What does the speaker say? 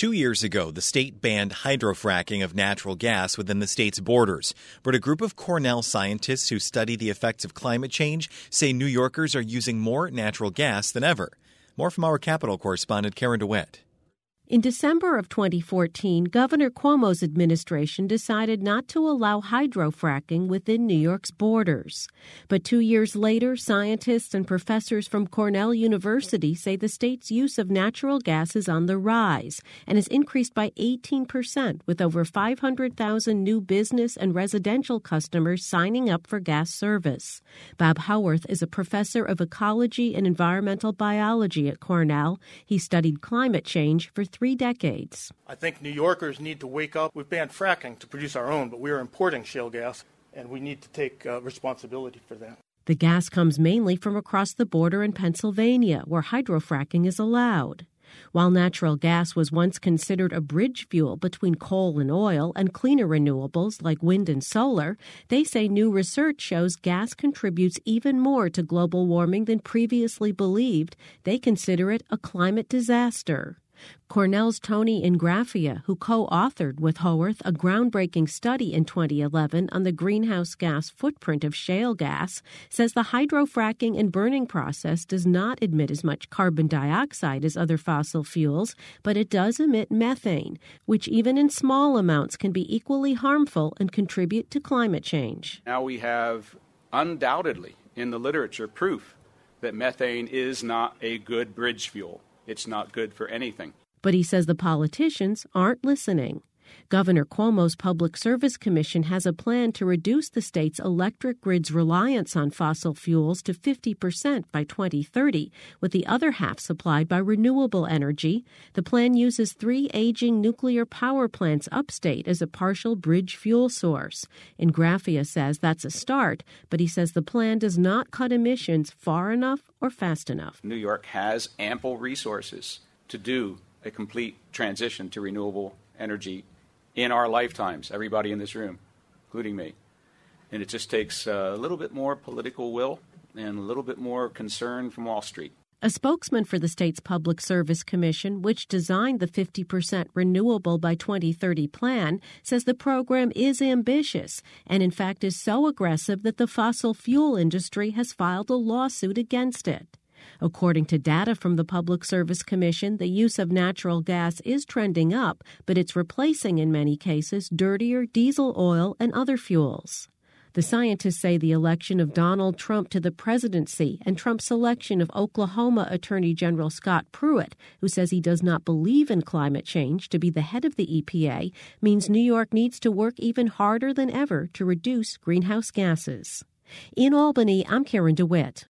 2 years ago, the state banned hydrofracking of natural gas within the state's borders. But a group of Cornell scientists who study the effects of climate change say New Yorkers are using more natural gas than ever. More from our Capitol correspondent Karen DeWitt. In December of 2014, Governor Cuomo's administration decided not to allow hydrofracking within New York's borders. But 2 years later, scientists and professors from Cornell University say the state's use of natural gas is on the rise and has increased by 18%, with over 500,000 new business and residential customers signing up for gas service. Bob Howarth is a professor of ecology and environmental biology at Cornell. He studied climate change for 3 decades. I think New Yorkers need to wake up. We've banned fracking to produce our own, but we are importing shale gas, and we need to take responsibility for that. The gas comes mainly from across the border in Pennsylvania, where hydrofracking is allowed. While natural gas was once considered a bridge fuel between coal and oil and cleaner renewables like wind and solar, they say new research shows gas contributes even more to global warming than previously believed. They consider it a climate disaster. Cornell's Tony Ingraffia, who co-authored with Howarth a groundbreaking study in 2011 on the greenhouse gas footprint of shale gas, says the hydrofracking and burning process does not emit as much carbon dioxide as other fossil fuels, but it does emit methane, which even in small amounts can be equally harmful and contribute to climate change. Now we have undoubtedly in the literature proof that methane is not a good bridge fuel. It's not good for anything. But he says the politicians aren't listening. Governor Cuomo's Public Service Commission has a plan to reduce the state's electric grid's reliance on fossil fuels to 50% by 2030, with the other half supplied by renewable energy. The plan uses 3 aging nuclear power plants upstate as a partial bridge fuel source. Ingraffia says that's a start, but he says the plan does not cut emissions far enough or fast enough. New York has ample resources to do a complete transition to renewable energy in our lifetimes, everybody in this room, including me. And it just takes a little bit more political will and a little bit more concern from Wall Street. A spokesman for the state's Public Service Commission, which designed the 50% renewable by 2030 plan, says the program is ambitious and, in fact, is so aggressive that the fossil fuel industry has filed a lawsuit against it. According to data from the Public Service Commission, the use of natural gas is trending up, but it's replacing, in many cases, dirtier diesel oil and other fuels. The scientists say the election of Donald Trump to the presidency and Trump's selection of Oklahoma Attorney General Scott Pruitt, who says he does not believe in climate change, to be the head of the EPA, means New York needs to work even harder than ever to reduce greenhouse gases. In Albany, I'm Karen DeWitt.